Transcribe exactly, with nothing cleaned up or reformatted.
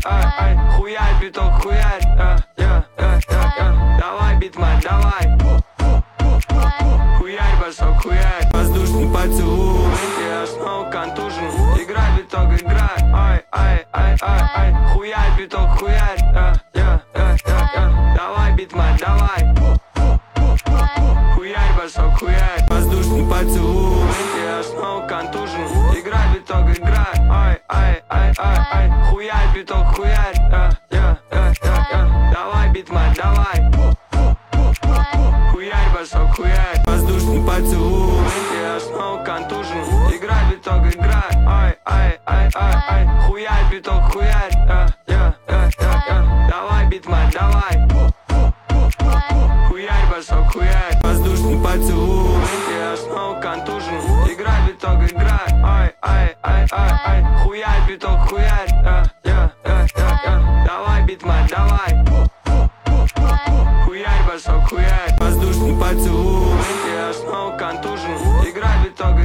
ай, ай, хуярь, биток, хуярь, э, э, э, э, э. Давай, битман, давай. Хуярь, босок, хуярь. Воздушный поцелуй, я снова контужен. Играй, биток, играй, ай, ай, ай, ай, ай. Хуярь, биток, хуярь, э, э, э, э, э. Давай, битман, давай. Хуярь, босок, хуярь. Воздушный поцелуй, я снова контужен. Играй, биток, играй, ай, ай, ай, ай, ай. Хуярь, биток, хуярь, э, э, э, э, э. Давай, битман, давай. Хуярь, босок, хуярь. Воздушный поцелуй, я снова контужен. Играй, биток, играй, ай, ай, ай, ай, ай. Хуярь, биток, хуярь, э, э, э, э, э. Давай, битман, давай. Хуярь, босок, хуярь. Воздушный поцелуй, я снова контужен. Играй, биток, играй, ай, ай, ай, ай, ай. Хуярь, биток, хуярь, э, э, э, э, э. Давай, битман, давай. Хуярь, босок, хуярь. Воздушный поцелуй, я снова контужен. Играй, биток,